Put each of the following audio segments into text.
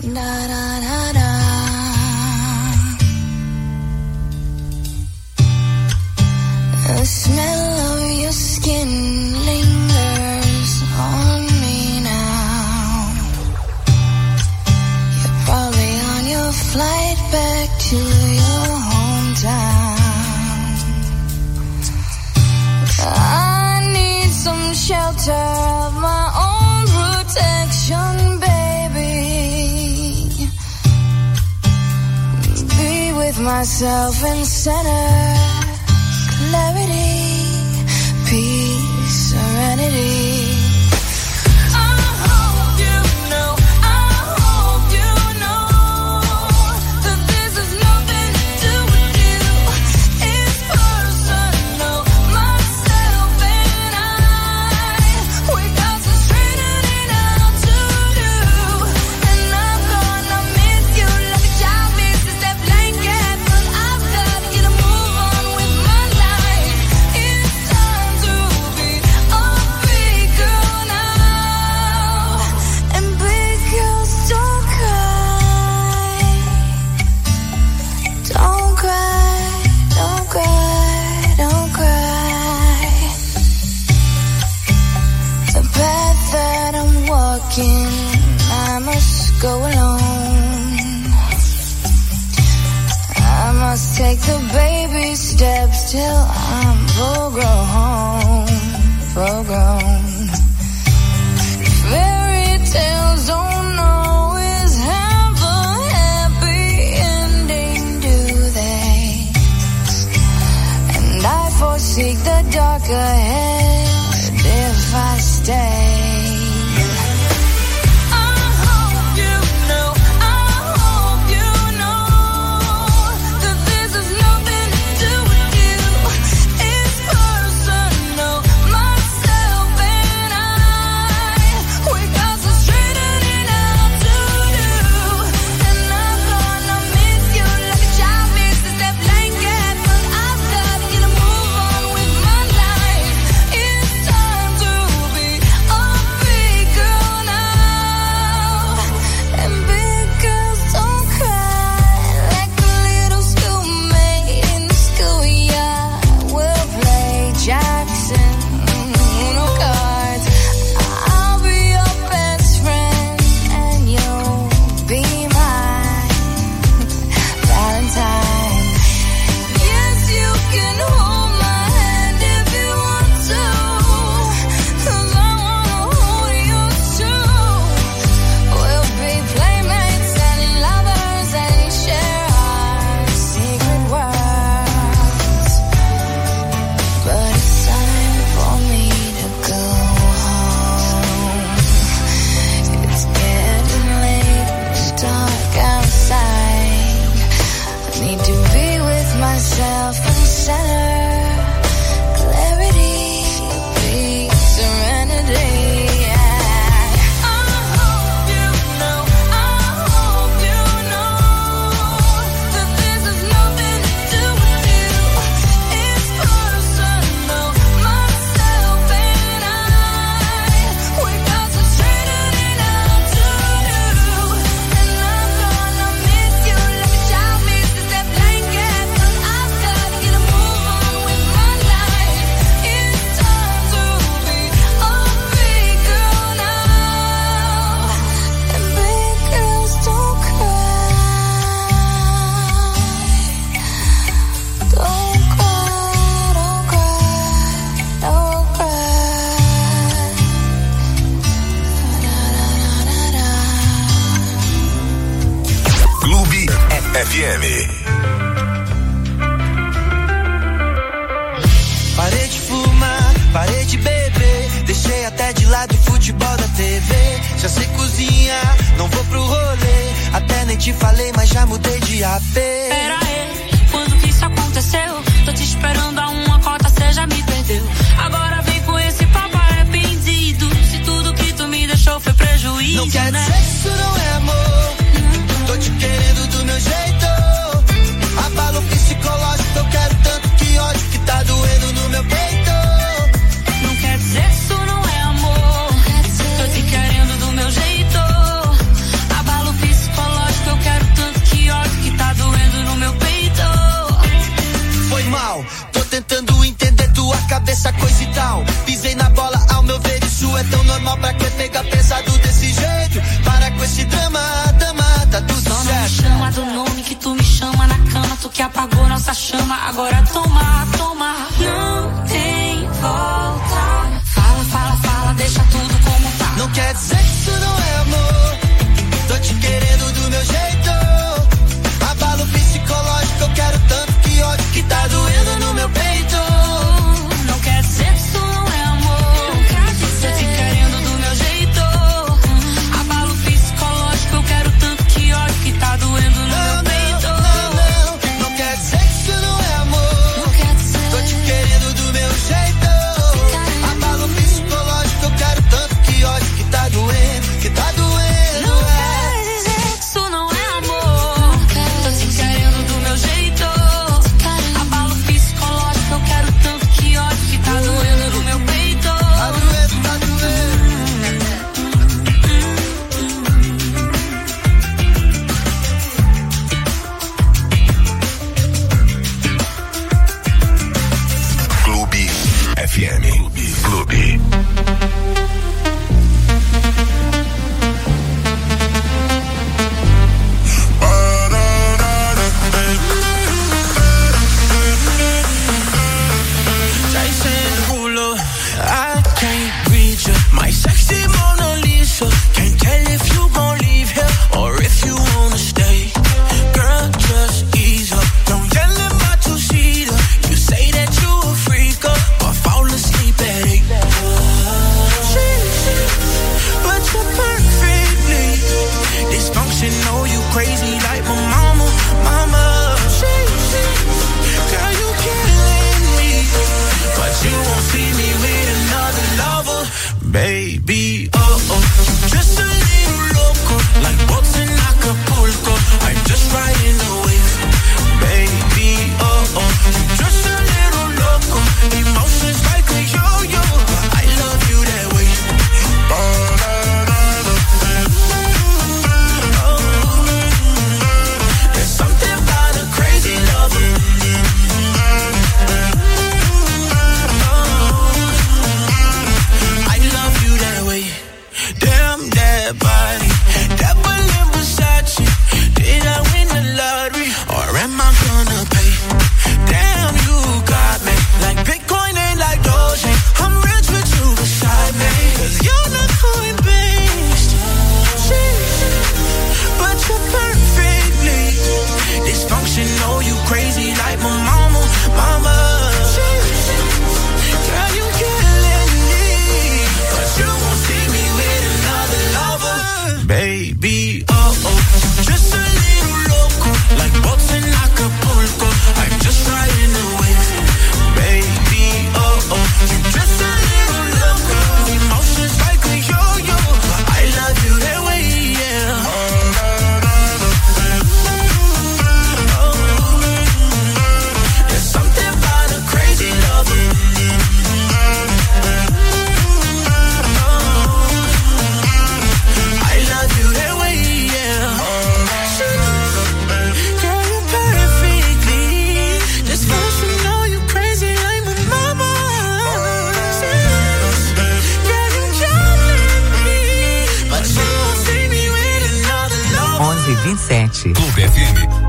The smell of your skin lingers on me now. You're probably on your flight back to your hometown. I need some shelter of my own protection, baby. Be with myself and center. Clarity, peace, serenity. I must go alone. I must take the baby steps till I'm full grown. Fairy tales don't always have a happy ending, do they? And I foresee the dark ahead if I stay. Parei de fumar, parei de beber, deixei até de lado o futebol da TV. Já sei cozinhar, não vou pro rolê, até nem te falei, mas já mudei de AP. Pera aí, quando que isso aconteceu? Tô te esperando a uma cota, cê já me perdeu. Agora vem com esse papo arrependido, se tudo que tu me deixou foi prejuízo. Não quer né? dizer que isso não é amor, tô te querendo do meu jeito. Abalo psicológico, eu quero tanto que ódio que tá doendo no meu peito. Não quer dizer que isso não é amor, tô te querendo do meu jeito. Abalo psicológico. drama, dama, tá tudo só certo. Não me chama do nome que tu me chama na cama, tu que apagou nossa chama, agora toma, toma. Não tem volta. Fala, fala, fala, deixa tudo como tá. Não quer dizer que isso não é amor. Tô te querendo do meu jeito. Abalo psicológico, eu quero tanto que ódio que tá doendo no meu peito. Não quer dizer que isso não é amor. Tô te querendo do meu jeito. Abalo psicológico, eu quero tanto que ódio que tá doendo no meu peito. Não quer dizer que isso não é amor. Não quer dizer. Tô te querendo do meu jeito. Abalo psicológico, eu quero tanto que ódio que tá doendo, que tá doendo. Clube. I can't read you, my sexy Mona Lisa. Can't tell if you gon' leave here or if you wanna stay. Girl, just ease up. Don't yell at my two-seater. You say that you a freak up, but fall asleep at 8. But you're perfectly dysfunctional. You crazy like my mama, mama. Girl, you killing me, but you won't see me with another lover, baby. Just a little loco, like boats in Acapulco. I'm just riding the wave, baby. Just a little loco, emotions like a yo-yo. I love you that way. There's something about a crazy lover. I love you that way. Damn that body, that Berlin Versace. Did I win the lottery or am I gonna pay? Damn, you got me like Bitcoin and like Doge. I'm rich with you beside me, 'cause you're not coin-based. But you're perfectly dysfunctional. You crazy like my mama, mama. Girl, you killing me, but you won't see me with another lover, baby. Just a little loco, like boats in Acapulco. I'm just riding the wave, baby. Just a little loco, emotions like a yo-yo. I love you that way, yeah. There's something about a crazy lover. I love you that way, yeah. Girl, you're perfectly dysfunctional. You crazy like my mama. Girl, you killing me, but you won't see me with another lover. 11:27. Clube FM.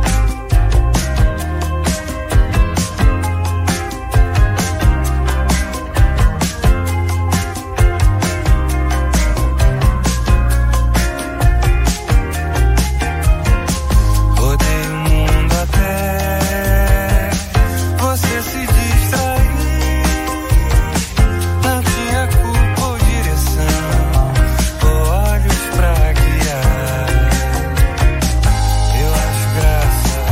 Rodei o mundo até você se distrair. Não tinha culpa ou direção, ou olhos pra guiar. Eu acho graça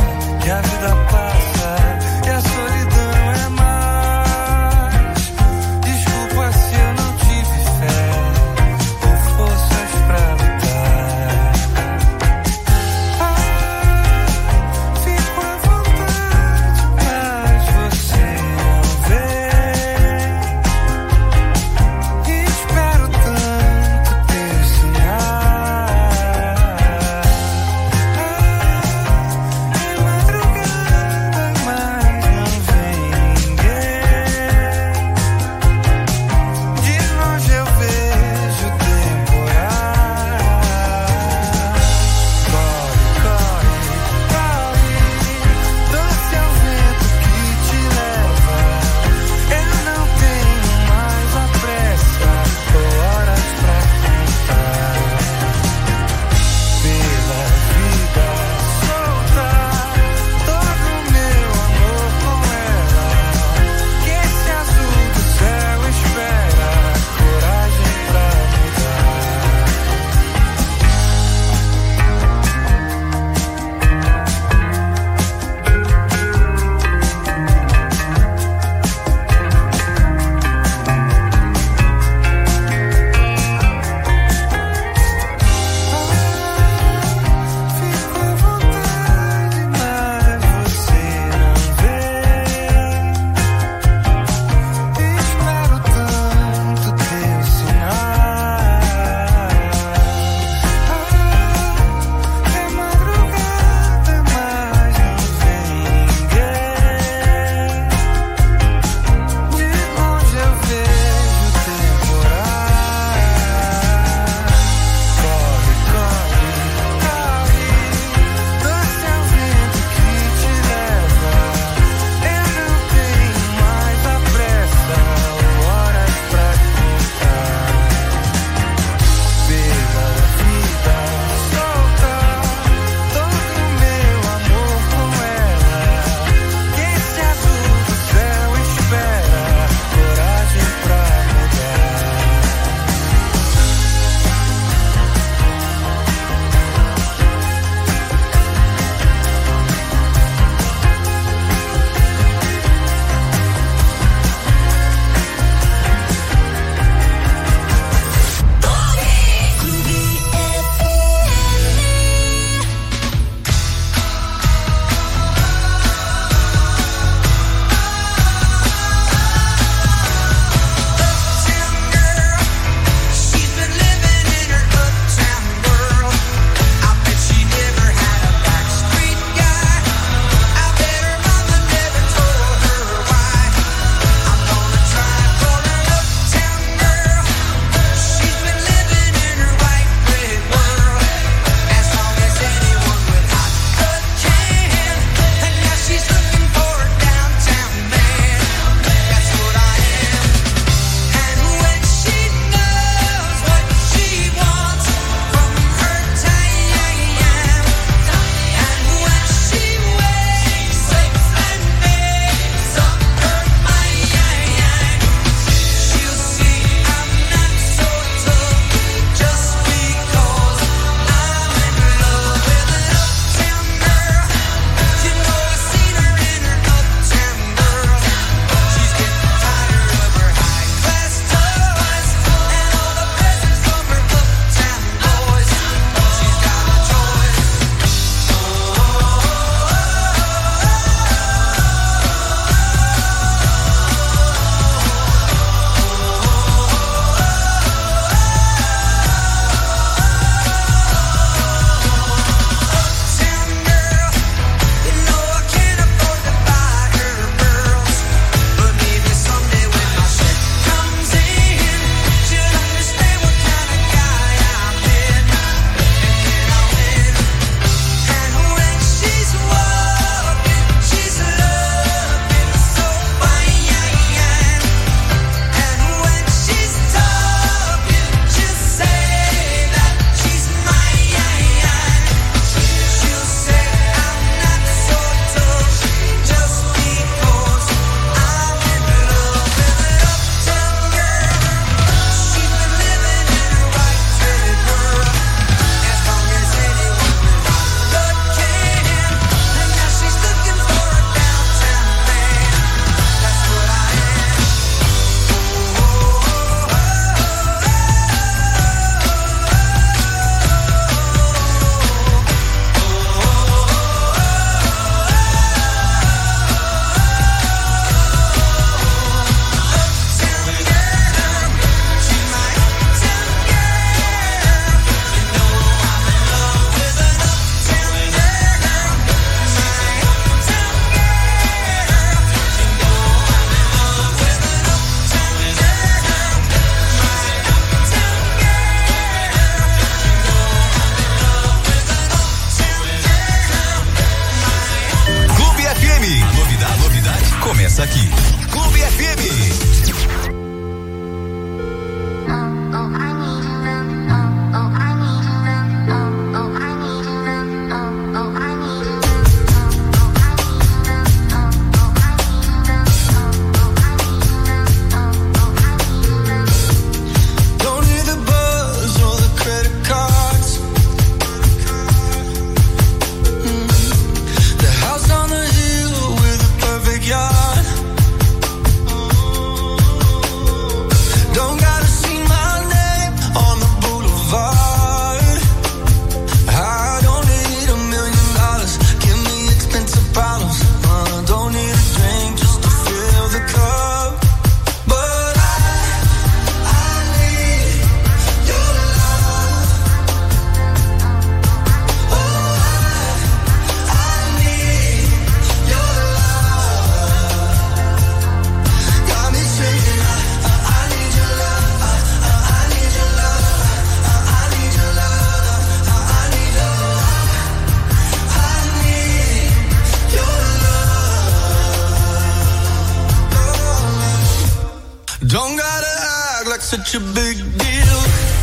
such a big deal.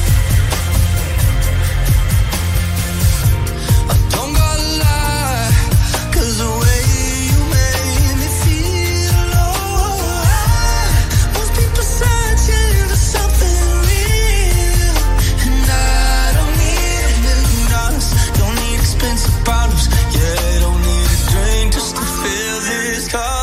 I don't gotta lie, 'cause the way you made me feel, most people searching for something real, and I don't need $1 million, don't need expensive bottles, yeah, don't need a drink just to fill this car.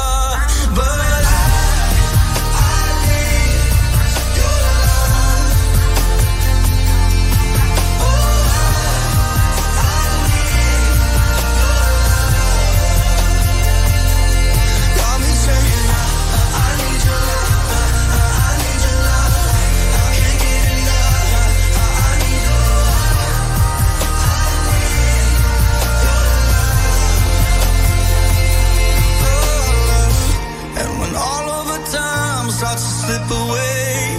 Starts to slip away.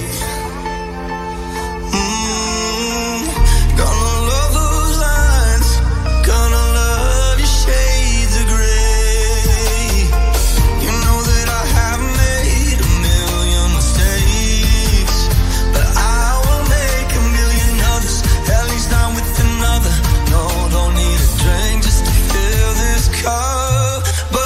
Gonna love those lines, gonna love your shades of gray. You know that I have made $1 million mistakes, but I will make $1 million others, at least I'm with another. No, don't need a drink just to fill this cup, but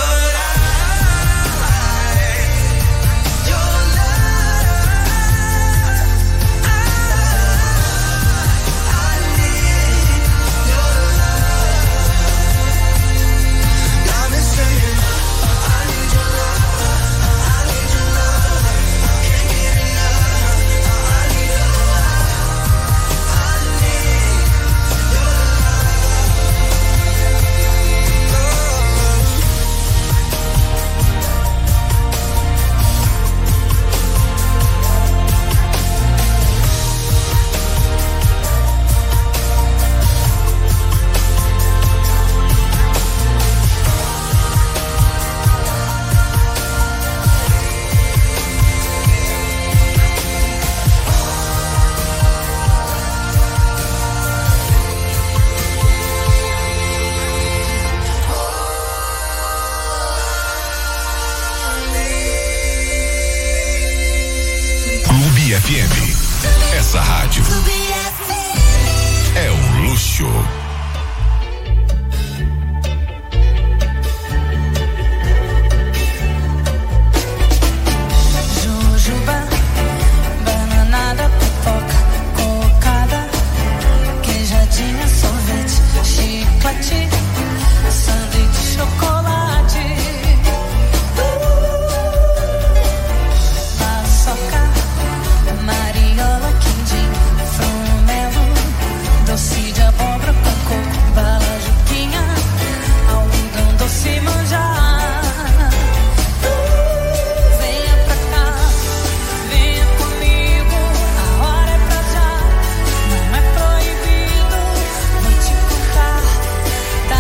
essa rádio é um luxo. Jujuba, bananada, pipoca, cocada, queijadinha, sorvete, chiclete, sanduíche, chocolate, paçoca, mariola, quindim, frumelo, doce de abóbora com coco, bala, juquinha, algodão, doce, manjar. Venha pra cá, venha comigo, a hora é pra já, não é proibido, vou te contar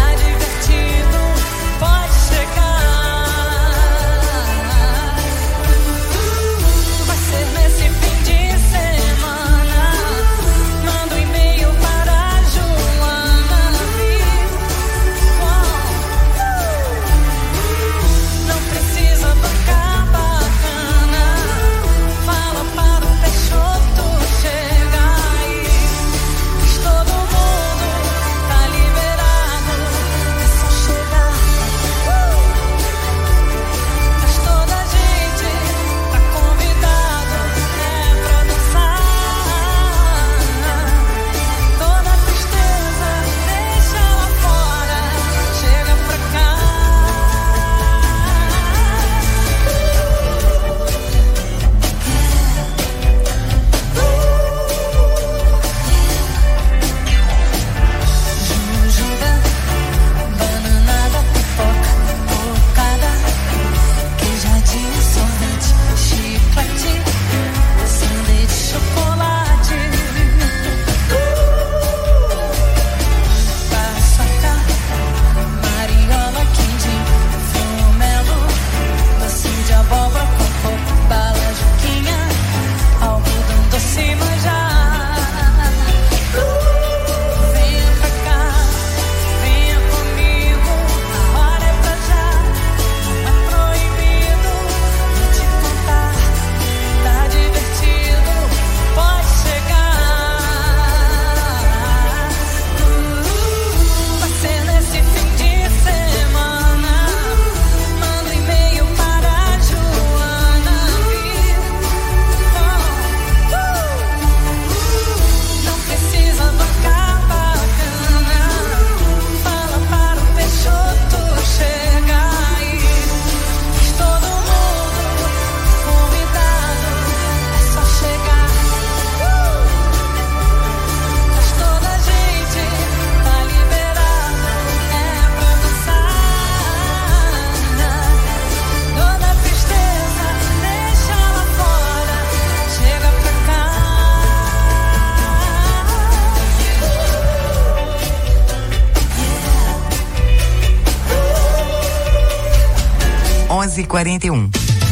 11h41.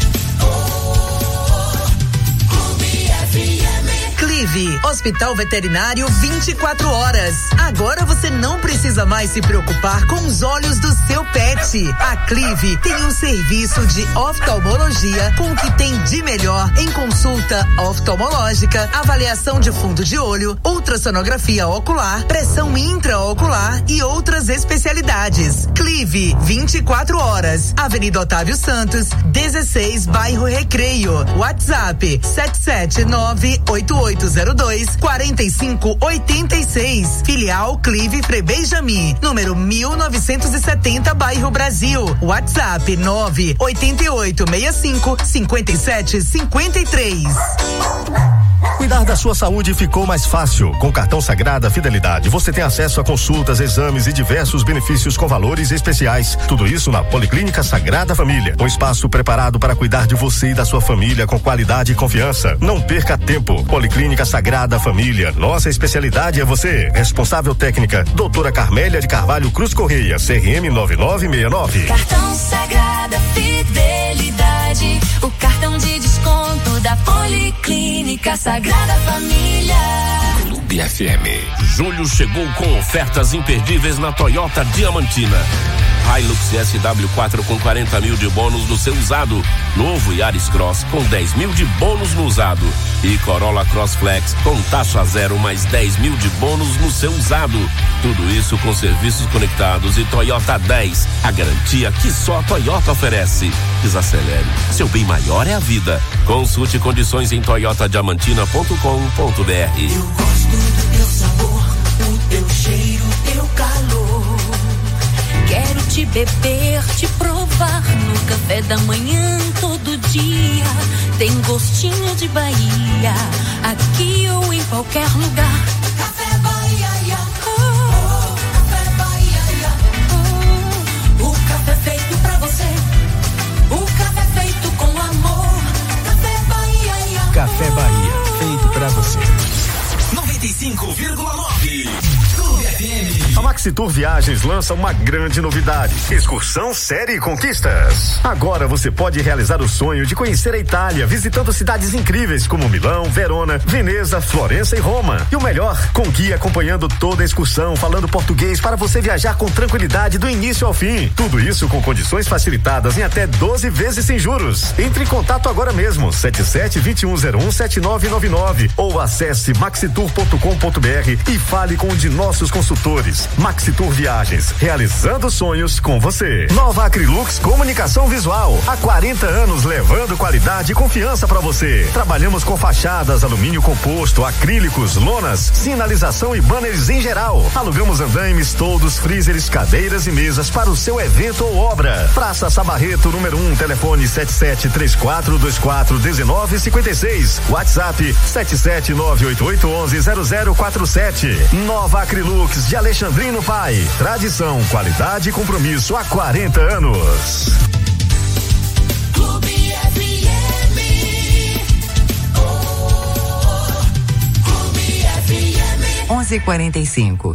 Clive, Hospital Veterinário 24 horas. Agora você não precisa mais se preocupar com os olhos do seu pet. A Clive tem um serviço de oftalmologia com o que tem de melhor em consulta oftalmológica, avaliação de fundo de olho, ultrassonografia ocular, pressão intraocular e outras especialidades. Clive, 24 horas. Avenida Otávio Santos, 16, bairro Recreio. WhatsApp 7798802-4586. Filial Clive Frei Benjamin, número 1970, bairro Brasil. WhatsApp 98865-5753. Cuidar da sua saúde ficou mais fácil. Com o cartão Sagrada Fidelidade, você tem acesso a consultas, exames e diversos benefícios com valores especiais. Tudo isso na Policlínica Sagrada Família. Um espaço preparado para cuidar de você e da sua família com qualidade e confiança. Não perca tempo. Policlínica Sagrada Família. Nossa especialidade é você. Responsável técnica, doutora Carmélia de Carvalho Cruz Correia, CRM 9969. Cartão Sagrada Fidelidade, o cartão de desconto da Policlínica Sagrada Família. Clube FM. Julho chegou com ofertas imperdíveis na Toyota Diamantina. Hilux SW4 com 40 mil de bônus no seu usado. Novo Yaris Cross com 10 mil de bônus no usado. E Corolla Cross Flex com taxa zero mais 10 mil de bônus no seu usado. Tudo isso com serviços conectados e Toyota 10. A garantia que só a Toyota oferece. Desacelere. Seu bem maior é a vida. Consulte condições em toyotadiamantina.com.br. Eu gosto do teu sabor, o teu cheiro, teu calor. Quero te beber, te provar no café da manhã todo dia. Tem gostinho de Bahia, aqui ou em qualquer lugar. Café Bahia, oh, Café Bahia, oh. O café feito pra você, o café feito com amor. Café Bahia, Café Bahia, feito pra você. 95,9. A Maxitur Viagens lança uma grande novidade: excursão série Conquistas. Agora você pode realizar o sonho de conhecer a Itália, visitando cidades incríveis como Milão, Verona, Veneza, Florença e Roma. E o melhor, com guia acompanhando toda a excursão, falando português para você viajar com tranquilidade do início ao fim. Tudo isso com condições facilitadas em até 12 vezes sem juros. Entre em contato agora mesmo, 77-2101-7999 ou acesse maxitur.com.br e fale com um de nossos consultores. Maxitur Viagens, realizando sonhos com você. Nova Acrilux Comunicação Visual, há 40 anos levando qualidade e confiança para você. Trabalhamos com fachadas, alumínio composto, acrílicos, lonas, sinalização e banners em geral. Alugamos andaimes, toldos, freezers, cadeiras e mesas para o seu evento ou obra. Praça Sabarreto, número 1, telefone 7734241956. WhatsApp 77988110047. Nova Acrilux de Alexandrino Pai. Tradição, qualidade e compromisso há 40 anos. Clube FM. Oh, Clube FM. 11h45.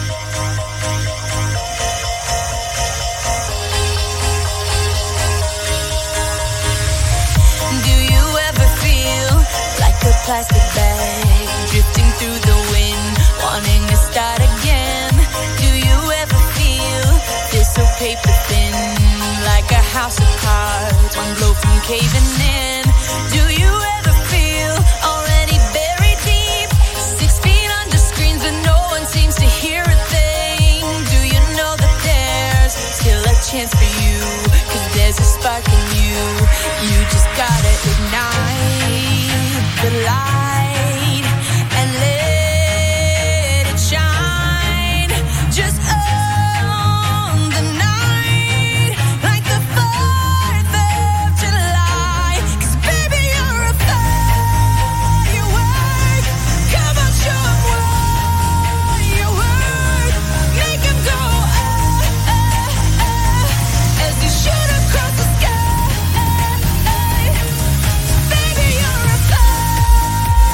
Do you ever feel like a plastic bag drifting through the wind, wanting to start again? Do you ever feel this so paper thin, like a house of cards, one blow from caving in? Do you ever feel already buried deep, 6 feet under screens but no one seems to hear a thing? Do you know that there's still a chance for you, 'cause there's a spark in you, you just gotta ignite the light and let it shine. Just own the night like the 4th of July. 'Cause baby you're a firework. Come on, show 'em what you're worth. Make 'em go as you shoot across the sky. Baby you're a firework.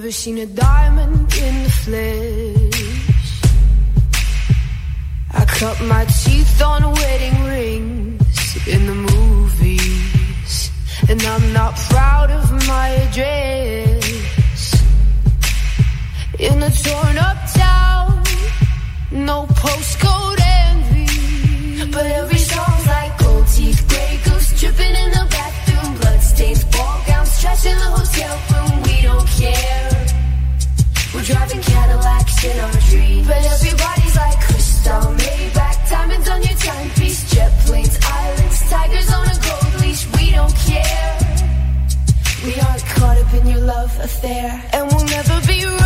never seen a diamond in the flesh. I cut my teeth on wedding rings in the movies, and I'm not proud of my address. In a torn up town, no postcode envy, but every song's like gold teeth, grey goose dripping in the bathroom, bloodstains, ball gowns, trash in the hotel room. We don't care. We're driving Cadillacs in our dreams, but everybody's like crystal, Maybach, diamonds on your timepiece, jet planes, islands, tigers on a gold leash. We don't care. We aren't caught up in your love affair, and we'll never be royal.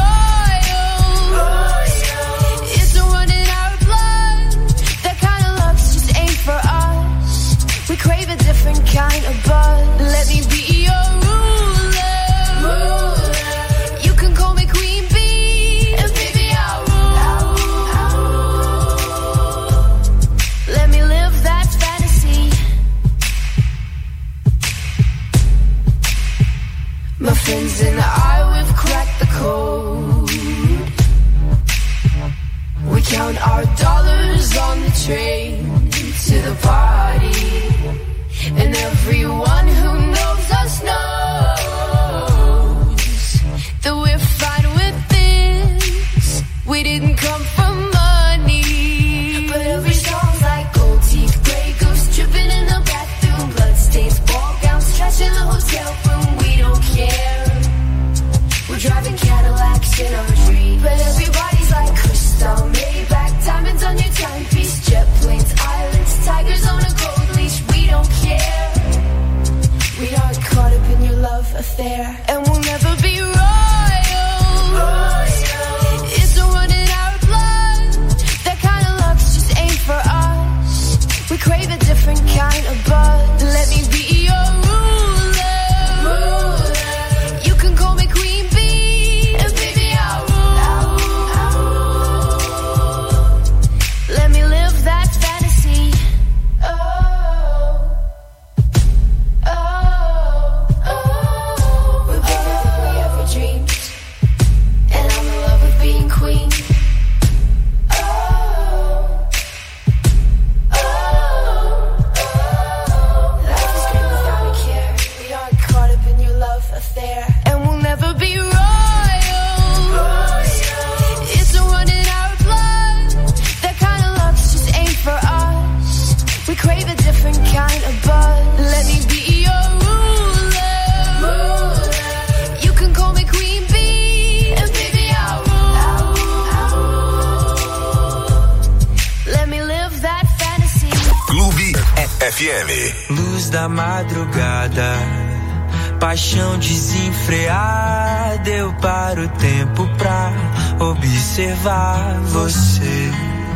It's a run in our blood. That kind of luck's just ain't for us. We crave a different kind of buzz. Let me be your ruler. You can call me Queen Bee, and baby I'll rule. Let me live that fantasy. My friends and I, we've cracked the code. We count our dollars on the train to the party, and everyone who knows us knows that we're fine with this. We didn't come from money, but every song's like gold teeth, grey goose dripping in the bathroom, bloodstains, ball gowns, trash in the hotel room. We don't care. We're driving Cadillacs in our dreams, but everybody's like crystal, Maybach, diamonds on your timepiece, jet planes, islands, tigers on a gold leash. We don't care. We aren't caught up in your love affair, and we'll never be royal. It's a run in our blood. That kind of luck's just ain't for us. We crave a different kind of buzz. Let me be your ruler. You can call me Queen Bee, and baby I'll rule. Let me live that fantasy. We're bigger than we ever dreamed, and I'm in love with being queen. Life is great without a care. We aren't caught up in your love affair, and we'll never be royal. It's a run in our blood. That kind of luck's just ain't for us. We crave a different kind of buzz. Let me be your ruler. You can call me Queen Bee, and baby I'll rule. Let me live that fantasy. Clube FM. Luz da madrugada, paixão desenfreada. Eu paro o tempo pra observar você.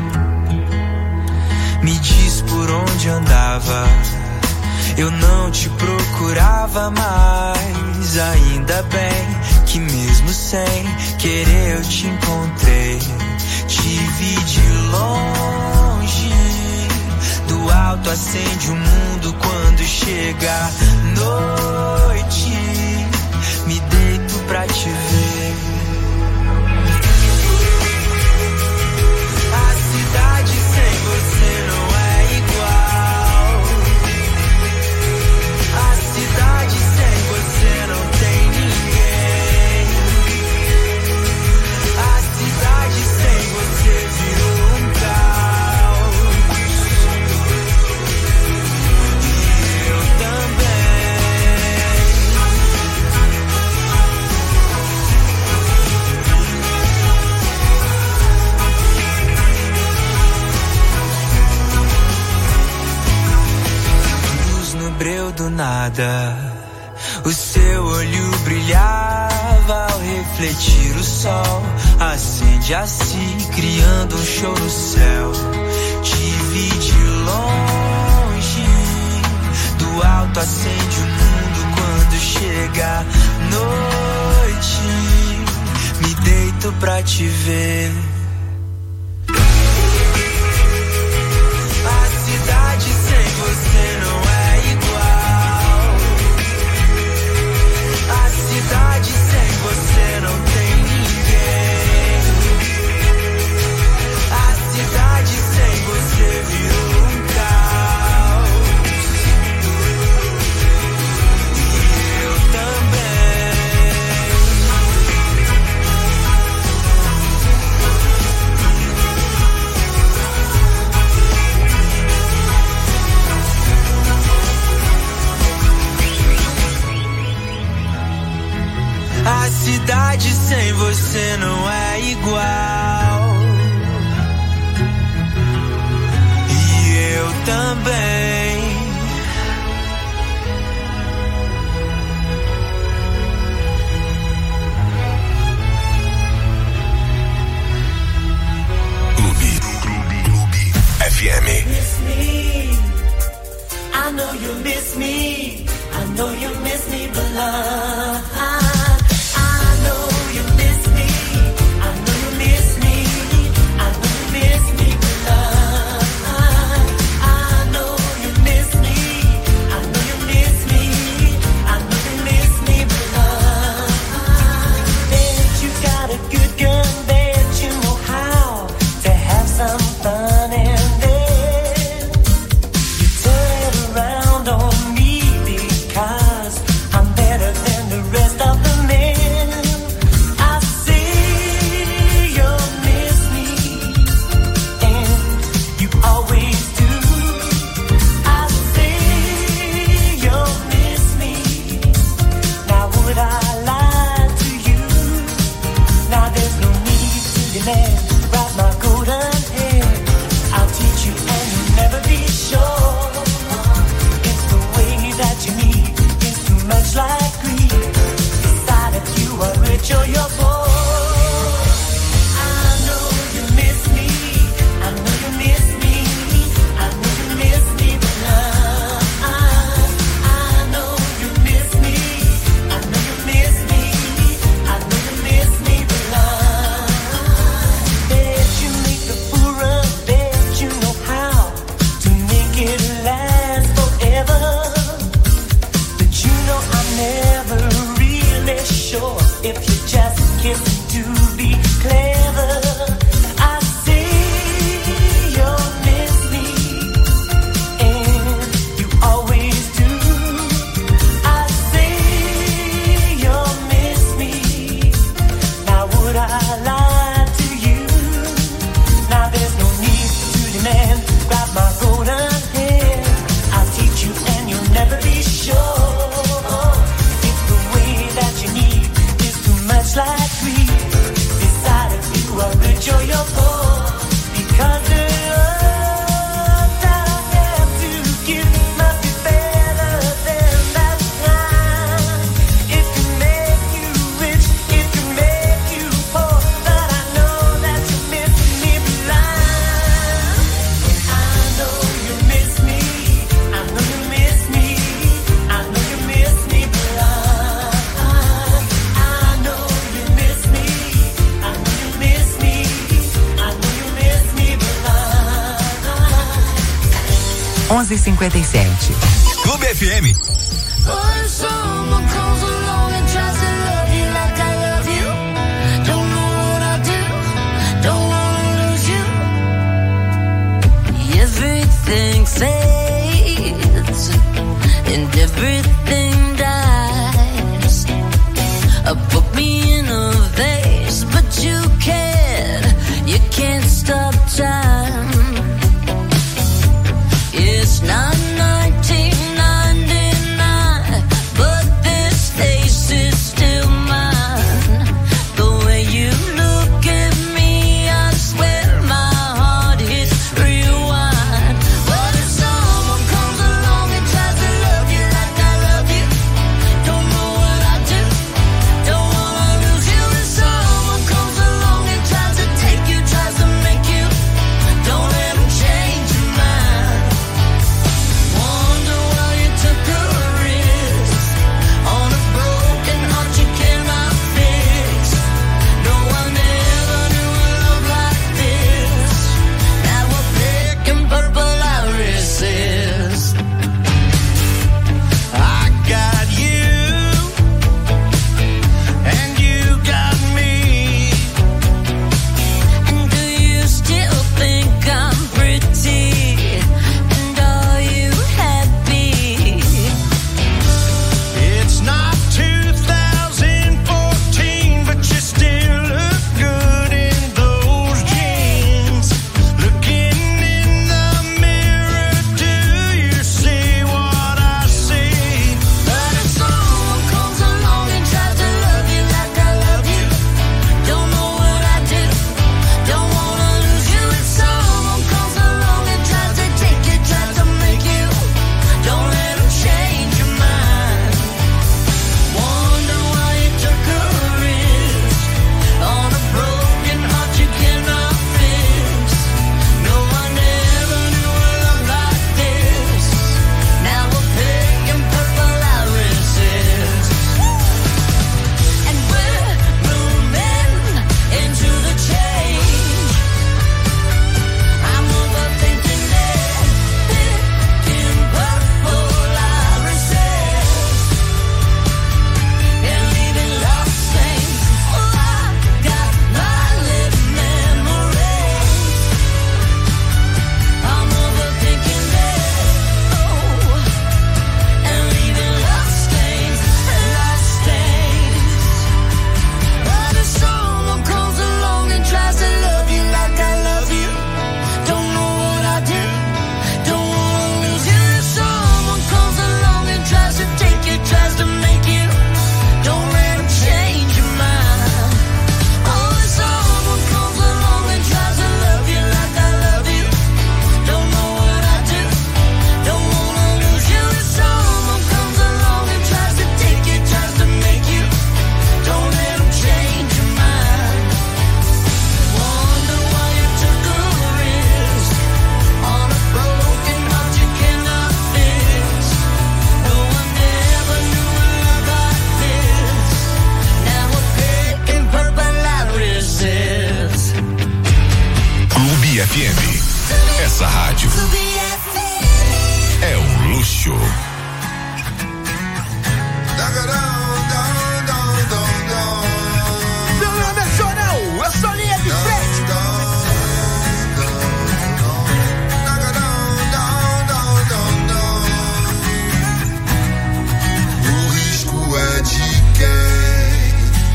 Me diz por onde andava, eu não te procurava mais. Ainda bem que mesmo sem querer eu te encontrei. Te vi de longe, do alto acende o mundo quando chega a noite. Me deito pra te ver. A cidade sem você não é igual. A cidade sem você não tem ninguém. A cidade sem você virou um caos. E eu também. Luz no breu do nada, o seu olho brilhava ao refletir o sol. Acende assim, criando um show no céu. Te vi de longe, do alto acende o mundo quando chega a noite. Me deito pra te ver. A cidade sem você não é igual. A cidade sem você não tem Hoje sem você não é igual. E eu também. Clube FM. Miss me. I know you miss me. I know you miss me, but love. Clube FM. Everything fades and everything dies. Put me in a vase, but you can't stop time. It's not 1999, but this station FM. Essa rádio é um luxo. Meu nome é Chorão, eu sou linha de frente. O risco é de quem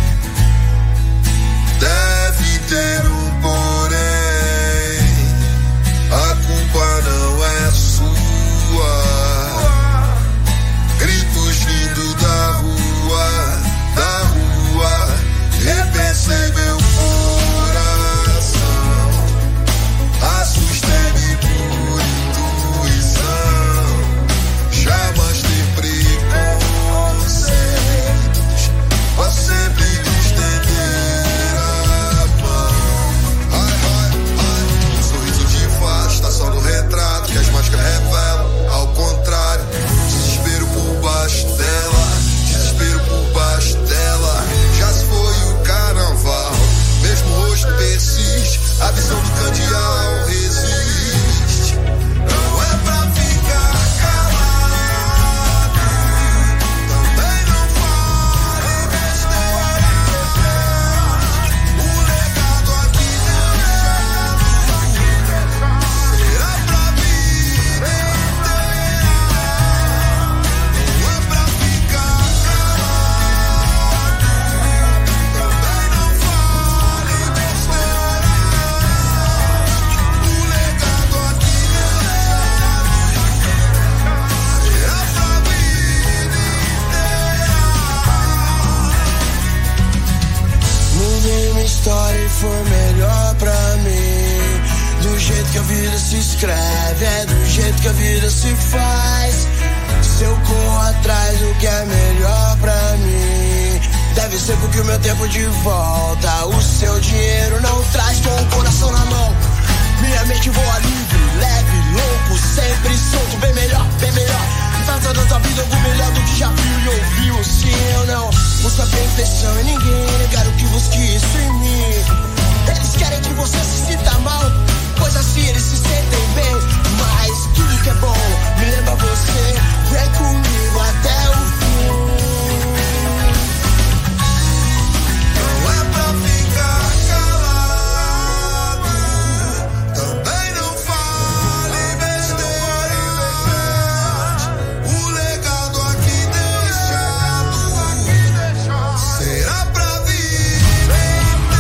deve ter um porém. A culpa não é sua. Gritos vindo da rua, repensei meu coração. Assustei-me por intuição. Jamais ter preconceitos. Vou sempre estender a mão. Sorriso de face, tá só no retrato que as máscaras revelam. Ao contrário, desespero por baixo dela. Desespero por baixo dela. Já se foi o carnaval. Mesmo o rosto persiste. A visão do candeal resiste. Não é pra ficar calado. Também não fale besteira. O legado aqui deixado será pra vida inteira. Não é pra ficar calado. Também não fale besteira. O legado aqui deixado será pra vida inteira. Mudei minha história e foi melhor pra mim. Do jeito que a vida se escreve, é do jeito que a vida se faz. Se eu corro atrás do que é melhor pra mim, deve ser porque o meu tempo de volta o seu dinheiro não traz. Com o coração na mão, minha mente voa livre, leve, louco, sempre solto. Bem melhor, bem melhor. Faça da tua vida algo melhor do que já viu e ouviu. Se eu não busco a perfeição em ninguém, quero que busque isso em mim. Eles querem que você se sinta mal, pois assim eles se sentem bem. Mas tudo que é bom me lembra você. Vem comigo até o fim. Não é pra ficar calado. Também não fale besteira. O legado aqui deixado será pra vida inteira.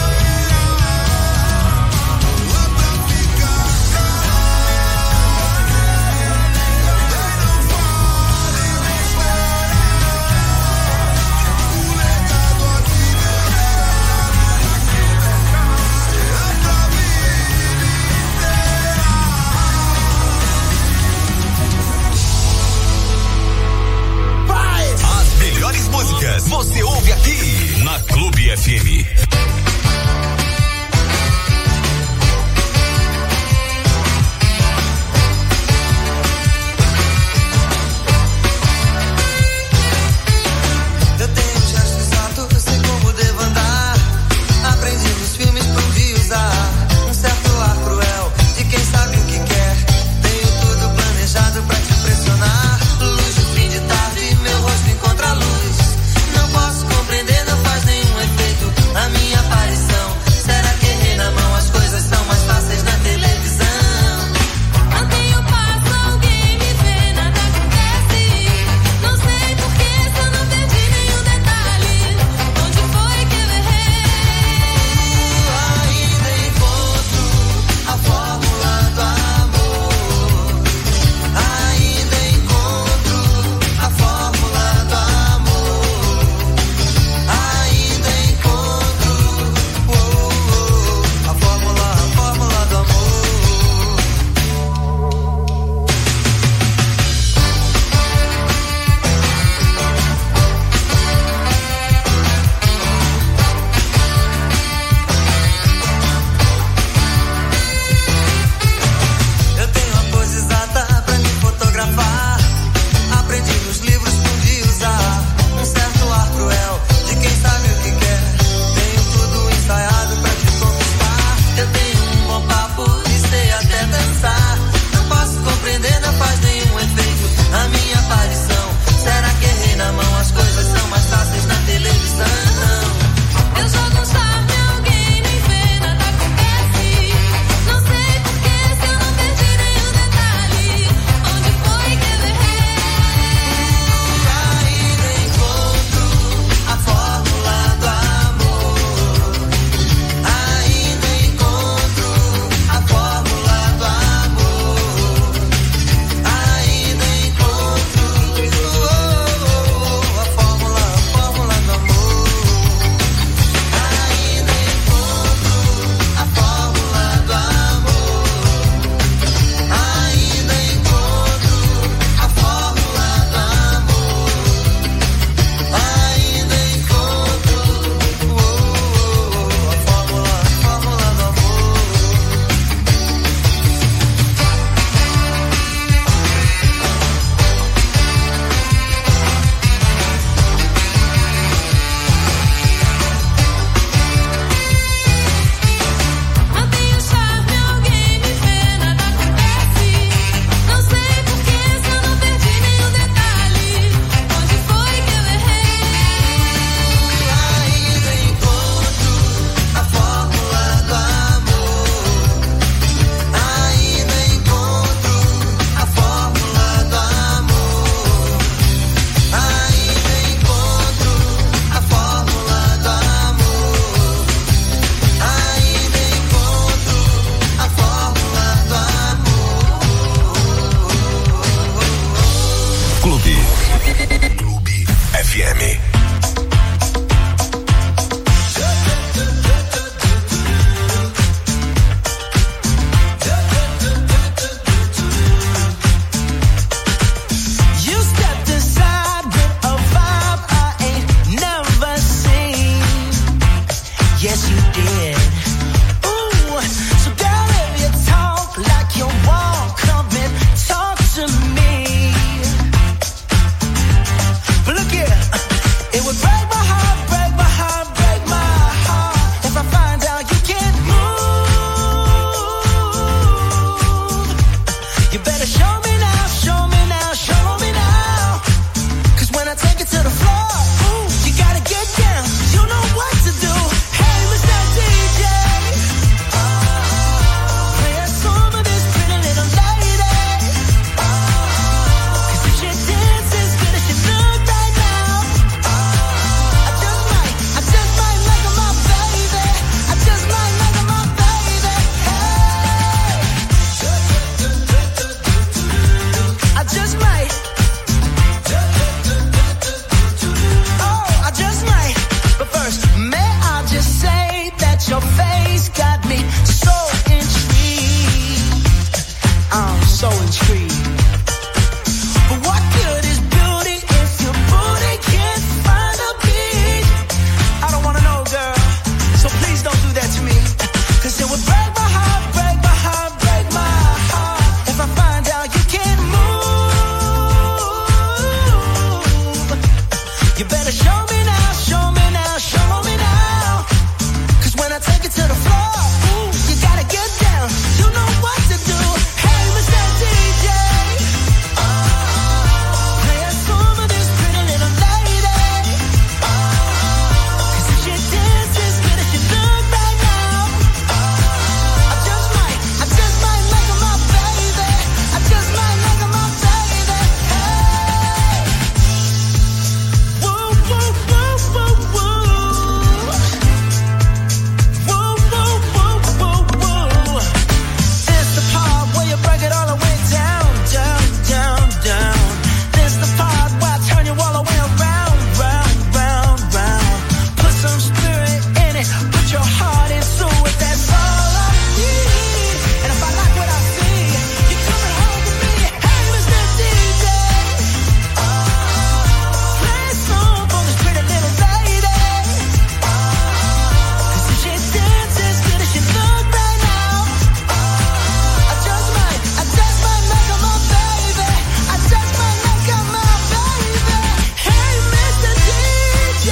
you did. Ooh, so girl, if you talk like you walk, come and talk to me. But look here, it would break my heart, break my heart, break my heart if I find out you can't move. You better show me now, show me now, show me now. 'Cause when I take it to the floor, ooh, you gotta get down. You know what to do. Hey, Mr. DJ, play a song of this pretty little lady. 'Cause if she dances as good as she look right now, I just might make her my baby. I just might make her my baby. Hey, I just might. Oh, I just might. But first, may I just say that your face got me so intrigued. I'm so intrigued. But what good is beauty if your booty can't find a beat? I don't wanna know, girl, so please don't do that to me. 'Cause it would break my heart, break my heart, break my heart if I find out you can't move. You better show me now, show me now, show me now. 'Cause when I take it to the floor, ooh, you gotta get down. You know what to do. Hey, Mr. DJ, play a song of this pretty little lady. 'Cause if she dances as good as she look right now, I just might make her my baby. I just might make her my baby. Hey, woo, woo, woo, woo, woo. Woo, woo, woo, woo, woo. This the part where you break it all the way down, down, down, down. This the part where I turn you all the way around, round, round, round. Put some spirit in it, put your heart into it. That's all I need. And if I like what I see, you coming home with me. Hey, Mr. DJ, play a song for this pretty little lady. 'Cause if she dances as good as she look right now, I just might make her my baby. I just might make her my baby. Hey, Mr. DJ,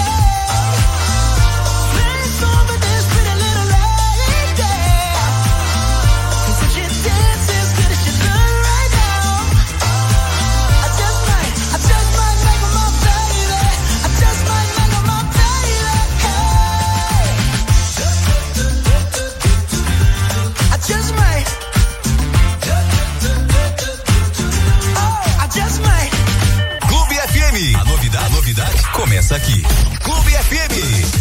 play a song for this pretty little lady. 'Cause if she dances as good as she look right now, I just might make her my baby. I just might make her my baby. Hey, I just might. Oh, I just might. Clube FM. A novidade começa aqui. Clube FM.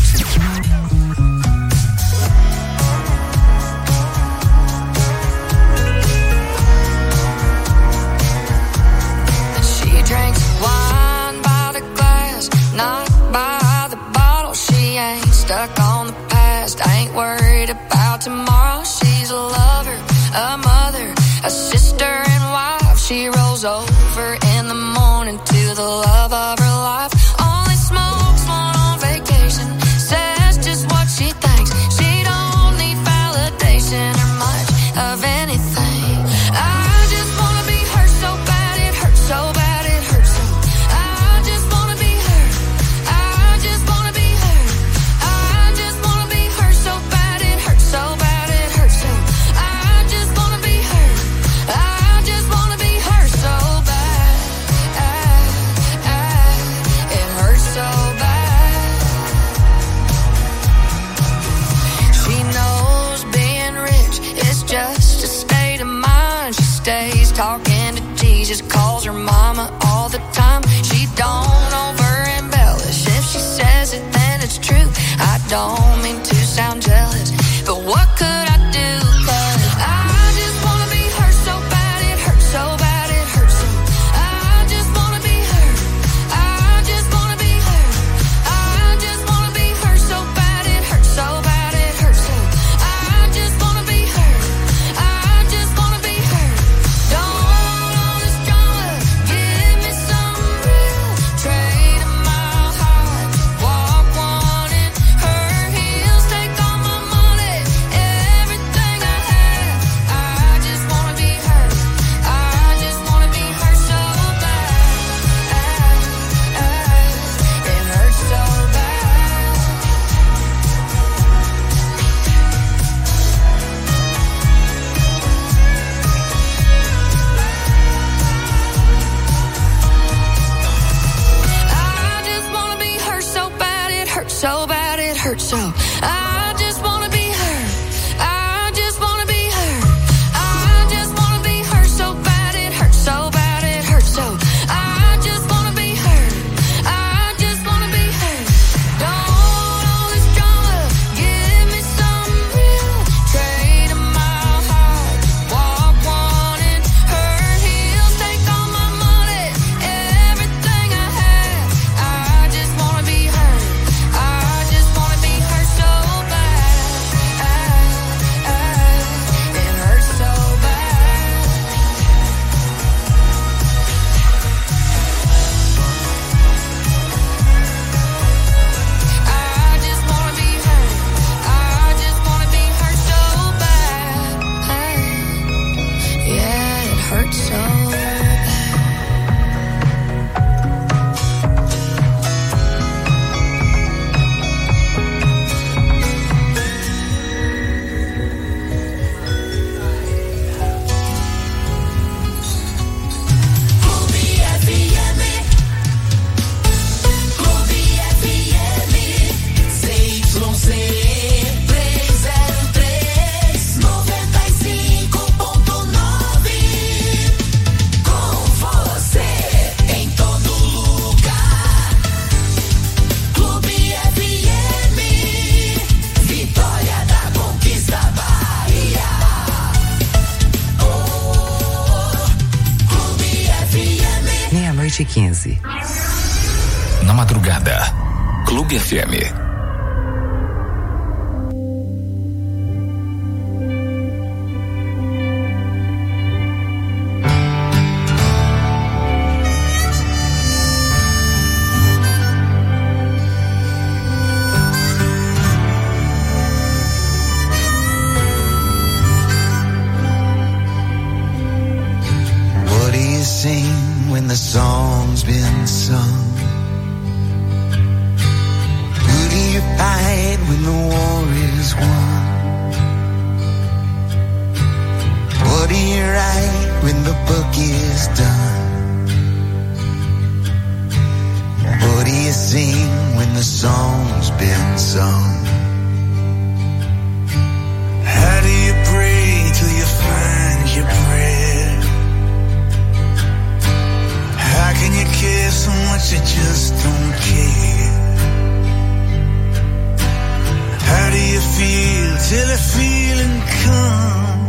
She drinks wine by the glass, not by the bottle. She ain't stuck on the past, ain't worried about tomorrow. She's a lover, a mother, a sister and wife. She rolls over in the morning to the love of her life. Only smokes one on vacation, says just what she thinks. She don't need validation or much of anything. I just wanna be her so bad, it hurts so bad, it hurts so. I just wanna be her. I just wanna be her. I just wanna be her so bad, it hurts so bad, it hurts so. I just wanna be her. I just wanna be her so bad. It hurts so bad. She knows being rich is just a state of mind. She stays talking to Jesus, calls her mama all the time. She don't over embellish. If she says it, then it's true. I don't mean to sound jealous, but what could I do? 'Cause I just wanna be her so bad, it hurts so bad, it hurts so. I just wanna be her. I just wanna be her. I just wanna be her so bad, it hurts so bad, it hurts so. I just wanna be her. I just wanna be her. Don't want all this drama, give me some real. Trade a mile high, walk one in her heels. hurt so. I just wanna be her. I just wanna be her. I just wanna be her so bad it hurts so bad it hurts so. I just wanna be her. I just wanna be her. Don't want all this drama. Give me some real. Trade my heart. Walk one in her heels. Take all my money. Everything I have. I just wanna be her. I just wanna be her so bad. It hurts so bad. I just wanna be her. I just wanna be her so bad. Yeah, it hurts so bad. Clube FM. Clube FM. ZYC 303 95.9. Com você em todo lugar. Clube FM. Vitória da Conquista Bahia. Clube FM. Meia-noite e 15. Na madrugada, Clube FM. What do you sing when the song's been sung? Who do you fight when the war is won? What do you write when the book is done? What do you sing when the song's been sung? How do you pray till you find your prayer? How can you care so much you just don't care? How do you feel till the feeling comes?